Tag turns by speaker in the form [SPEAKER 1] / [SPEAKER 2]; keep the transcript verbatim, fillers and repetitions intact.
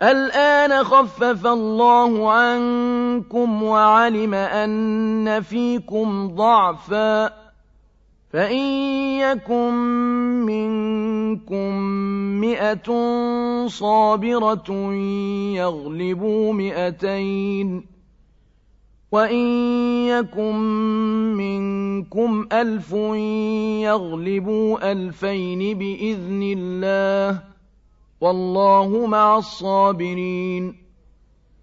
[SPEAKER 1] الآن خفف الله عنكم وعلم أن فيكم ضعفا فإن يكن منكم مئة صابرة يغلبوا مئتين وإن يكن منكم ألف يغلبوا ألفين بإذن الله والله مع الصابرين